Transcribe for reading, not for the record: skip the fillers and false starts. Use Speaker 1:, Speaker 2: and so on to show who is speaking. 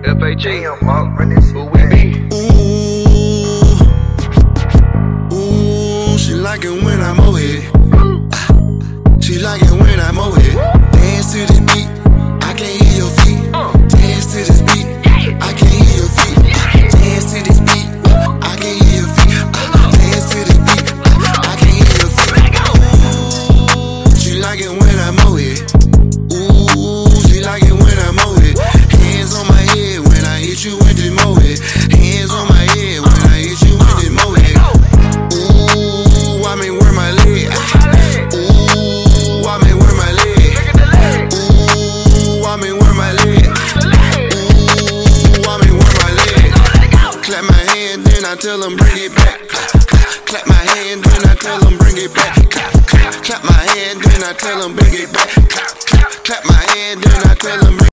Speaker 1: FHA, who we be?
Speaker 2: Ooh, she like it when I'm over it. She like it when I'm over it. Dance to the beat, I can't hear your feet. Dance to this beat, I can't hear your feet. Dance to this beat, I can't hear your feet. Dance to this beat, I can't hear your feet. She like it when I'm over it. Ooh, she like it when I'm over it. Hands on my head when I hit you with the moed. Hands on my head when I hit you with the moed. Ooh, I mean where my leg. Ooh, I mean where my leg. Ooh, I mean where my leg. Ooh, I mean where my leg. Clap my hand, then I tell them bring it back. Clap my hand, then I tell them bring it back. Clap my hand, then I tell them bring it back. Clap my hand, then I tell them bring it back.